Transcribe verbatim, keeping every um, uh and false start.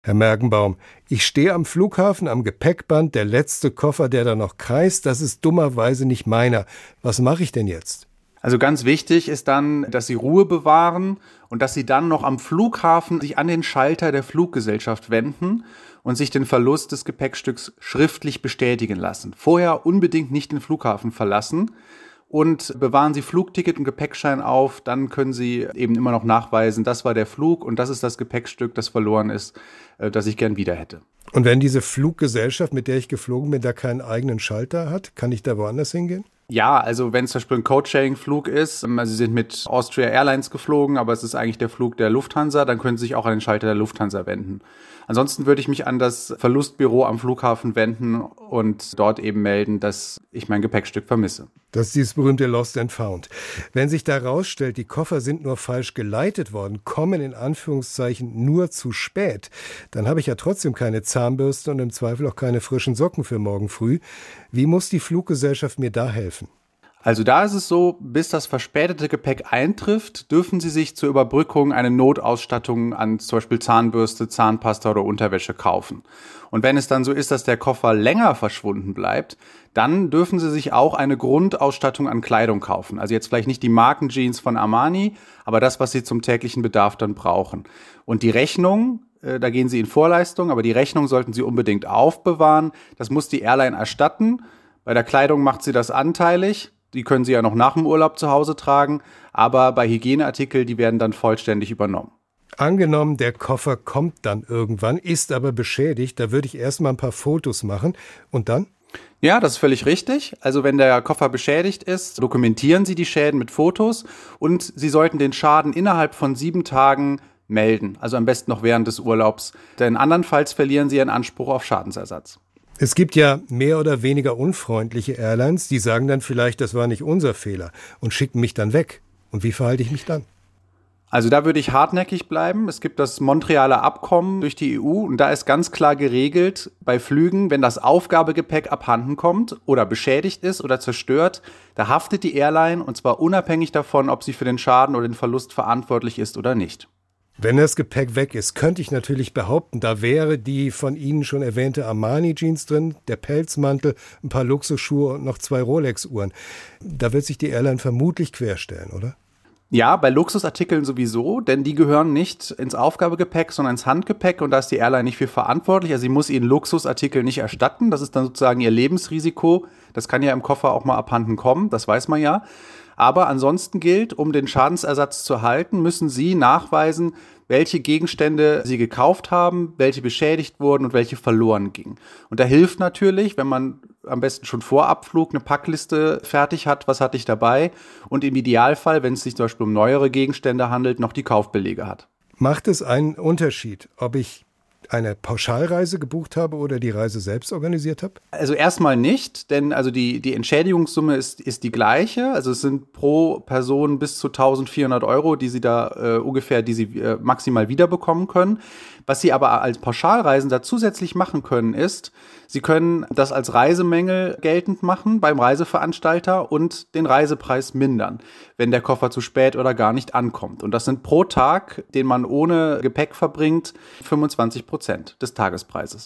Herr Mergenbaum, ich stehe am Flughafen am Gepäckband, der letzte Koffer, der da noch kreist, das ist dummerweise nicht meiner. Was mache ich denn jetzt? Also ganz wichtig ist dann, dass Sie Ruhe bewahren und dass Sie dann noch am Flughafen sich an den Schalter der Fluggesellschaft wenden und sich den Verlust des Gepäckstücks schriftlich bestätigen lassen. Vorher unbedingt nicht den Flughafen verlassen und bewahren Sie Flugticket und Gepäckschein auf, dann können Sie eben immer noch nachweisen, das war der Flug und das ist das Gepäckstück, das verloren ist, das ich gern wieder hätte. Und wenn diese Fluggesellschaft, mit der ich geflogen bin, da keinen eigenen Schalter hat, kann ich da woanders hingehen? Ja, also wenn es zum Beispiel ein Codesharing-Flug ist, also Sie sind mit Austria Airlines geflogen, aber es ist eigentlich der Flug der Lufthansa, dann können Sie sich auch an den Schalter der Lufthansa wenden. Ansonsten würde ich mich an das Verlustbüro am Flughafen wenden und dort eben melden, dass ich mein Gepäckstück vermisse. Das ist dieses berühmte Lost and Found. Wenn sich da rausstellt, die Koffer sind nur falsch geleitet worden, kommen in Anführungszeichen nur zu spät, dann habe ich ja trotzdem keine Zahnbürste und im Zweifel auch keine frischen Socken für morgen früh. Wie muss die Fluggesellschaft mir da helfen? Also da ist es so, bis das verspätete Gepäck eintrifft, dürfen Sie sich zur Überbrückung eine Notausstattung an zum Beispiel Zahnbürste, Zahnpasta oder Unterwäsche kaufen. Und wenn es dann so ist, dass der Koffer länger verschwunden bleibt, dann dürfen Sie sich auch eine Grundausstattung an Kleidung kaufen. Also jetzt vielleicht nicht die Markenjeans von Armani, aber das, was Sie zum täglichen Bedarf dann brauchen. Und die Rechnung, äh, da gehen Sie in Vorleistung, aber die Rechnung sollten Sie unbedingt aufbewahren. Das muss die Airline erstatten. Bei der Kleidung macht sie das anteilig. Die können Sie ja noch nach dem Urlaub zu Hause tragen, aber bei Hygieneartikeln, die werden dann vollständig übernommen. Angenommen, der Koffer kommt dann irgendwann, ist aber beschädigt, da würde ich erstmal ein paar Fotos machen und dann? Ja, das ist völlig richtig. Also wenn der Koffer beschädigt ist, dokumentieren Sie die Schäden mit Fotos und Sie sollten den Schaden innerhalb von sieben Tagen melden, also am besten noch während des Urlaubs, denn andernfalls verlieren Sie Ihren Anspruch auf Schadensersatz. Es gibt ja mehr oder weniger unfreundliche Airlines, die sagen dann vielleicht, das war nicht unser Fehler und schicken mich dann weg. Und wie verhalte ich mich dann? Also da würde ich hartnäckig bleiben. Es gibt das Montrealer Abkommen durch die E U und da ist ganz klar geregelt, bei Flügen, wenn das Aufgabegepäck abhanden kommt oder beschädigt ist oder zerstört, da haftet die Airline und zwar unabhängig davon, ob sie für den Schaden oder den Verlust verantwortlich ist oder nicht. Wenn das Gepäck weg ist, könnte ich natürlich behaupten, da wäre die von Ihnen schon erwähnte Armani-Jeans drin, der Pelzmantel, ein paar Luxusschuhe und noch zwei Rolex-Uhren. Da wird sich die Airline vermutlich querstellen, oder? Ja, bei Luxusartikeln sowieso, denn die gehören nicht ins Aufgabegepäck, sondern ins Handgepäck und da ist die Airline nicht für verantwortlich. Also sie muss ihren Luxusartikel nicht erstatten, das ist dann sozusagen ihr Lebensrisiko. Das kann ja im Koffer auch mal abhanden kommen, das weiß man ja. Aber ansonsten gilt, um den Schadensersatz zu erhalten, müssen Sie nachweisen, welche Gegenstände Sie gekauft haben, welche beschädigt wurden und welche verloren gingen. Und da hilft natürlich, wenn man am besten schon vor Abflug eine Packliste fertig hat, was hatte ich dabei und im Idealfall, wenn es sich zum Beispiel um neuere Gegenstände handelt, noch die Kaufbelege hat. Macht es einen Unterschied, ob ich eine Pauschalreise gebucht habe oder die Reise selbst organisiert habe? Also erstmal nicht, denn also die, die Entschädigungssumme ist, ist die gleiche. Also es sind pro Person bis zu eintausendvierhundert Euro, die Sie da äh, ungefähr, die Sie äh, maximal wiederbekommen können. Was Sie aber als Pauschalreisender zusätzlich machen können, ist, Sie können das als Reisemängel geltend machen beim Reiseveranstalter und den Reisepreis mindern, wenn der Koffer zu spät oder gar nicht ankommt. Und das sind pro Tag, den man ohne Gepäck verbringt, fünfundzwanzig Prozent des Tagespreises.